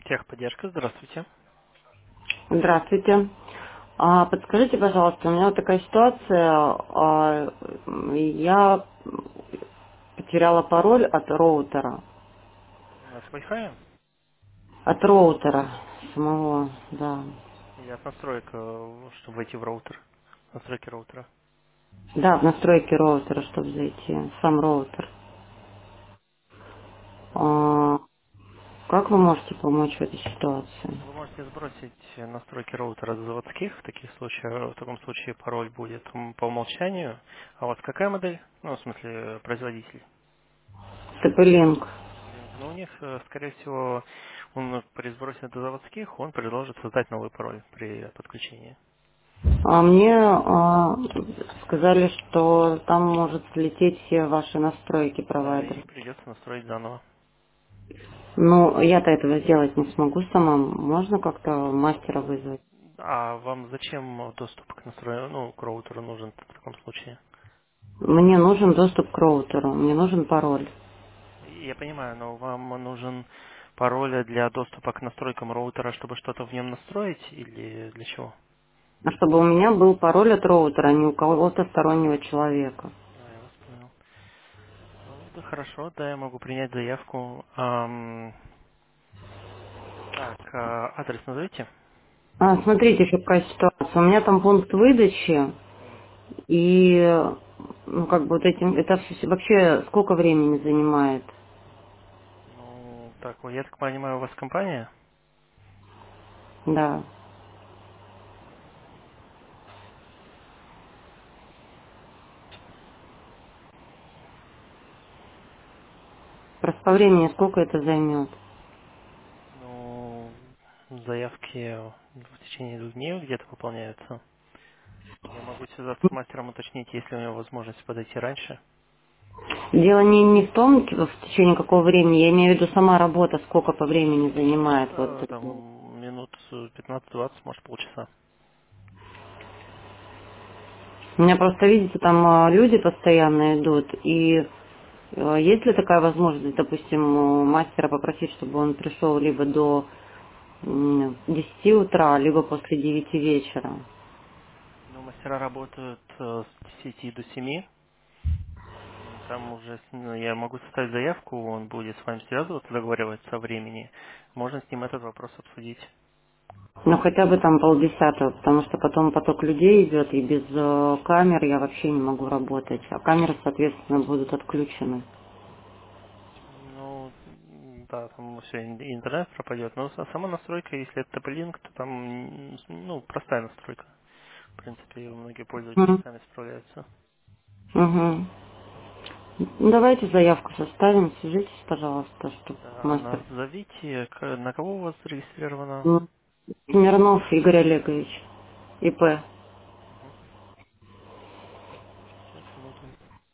Техподдержка, здравствуйте. Здравствуйте. Подскажите, пожалуйста, у меня вот такая ситуация. Я потеряла пароль от роутера. От Wi-Fi От роутера самого, да. или от настроек, чтобы войти в роутер? Настройки роутера. Да, в настройки роутера, чтобы зайти. Сам роутер. Ну, А, Как вы можете помочь в этой ситуации? вы можете сбросить настройки роутера с заводских. В таком случае пароль будет по умолчанию. А у вас какая модель? Ну, в смысле, производитель. TP-Link. Link. Ну, у них, скорее всего, при сбросе до заводских, он предложит создать новый пароль при подключении. Мне сказали, что там может слететь все ваши настройки Да, провайдера. и придется настроить заново. Ну, я-то этого сделать не смогу сама. Можно как-то мастера вызвать? А вам зачем доступ к роутеру нужен в таком случае? Мне нужен доступ к роутеру, мне нужен пароль. Я понимаю, но вам нужен пароль для доступа к настройкам роутера, чтобы что-то в нем настроить или для чего? А чтобы у меня был пароль от роутера, а не у кого-то стороннего человека. Я вас понял. Ну, да хорошо, да, я могу принять заявку. Так, адрес назовите? Смотрите, еще какая ситуация. У меня там пункт выдачи, и ну, как бы вот этим, это вообще сколько времени занимает? Ну, так, я так понимаю, у вас компания? Да. Просто по времени сколько это займет? Ну, заявки в течение 2 дней где-то выполняются. Я могу связаться с мастером, уточнить, есть ли у него возможность подойти раньше. Дело не в том, в течение какого времени, я имею в виду сама работа, сколько по времени занимает. Вот. Там минут 15-20, может полчаса. У меня просто, видите, там люди постоянно идут, и есть ли такая возможность, допустим, у мастера попросить, чтобы он пришел либо до 10 утра, либо после 9 вечера? Ну, мастера работают с 10 до 7. Там уже я могу составить заявку, он будет с вами связываться, договариваться о времени. Можно с ним этот вопрос обсудить. Ну, хотя бы там полдесятого, потому что потом поток людей идет, и без камер я вообще не могу работать, а камеры, соответственно, будут отключены. Ну, да, там все, интернет пропадет. Но сама настройка, если это TP-Link, то там, ну, простая настройка. В принципе, многие пользователи Мгм. сами справляются. Мгм. Ну, давайте заявку составим, свяжитесь, пожалуйста, чтобы Да, мастер. назовите, на кого у вас зарегистрировано? Смирнов Игорь Олегович, ИП. Мгм. Сейчас, минуту.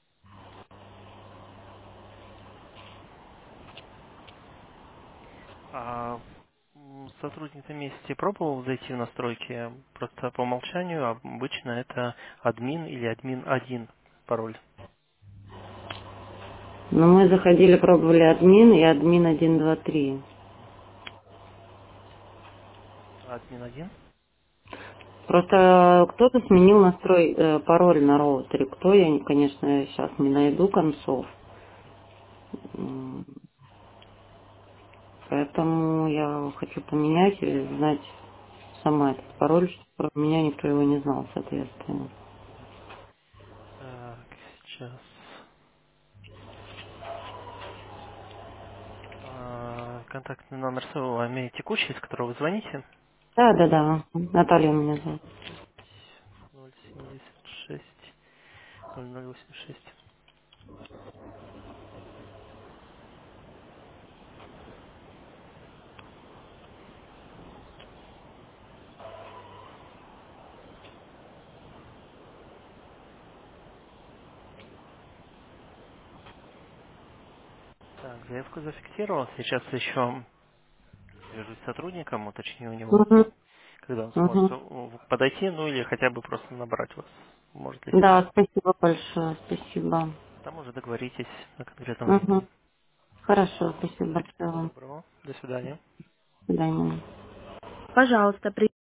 А сотрудник на месте пробовал зайти в настройки? Просто по умолчанию обычно это админ или админ один пароль. Но мы заходили, пробовали админ и админ 123. Админ один? Просто кто-то сменил пароль на роутере. Кто, я, конечно, сейчас не найду концов. М, Поэтому я хочу поменять и знать сама этот пароль, чтобы про меня никто его не знал, соответственно. Так, сейчас. Контактный номер своего текущий, с которого вы звоните? Да, да, да. Наталья меня зовут. 076 0086. Так, заявку зафиксировал. Сейчас еще свяжусь с сотрудником, уточню у него, Мгм, когда он сможет мгм. подойти, ну или хотя бы просто набрать вас. Может ли сегодня. Да, спасибо большое, спасибо. Там уже договоритесь на конкретном времени. Мгм. Хорошо, спасибо Всего большое. доброго. До свидания. свидания. Пожалуйста,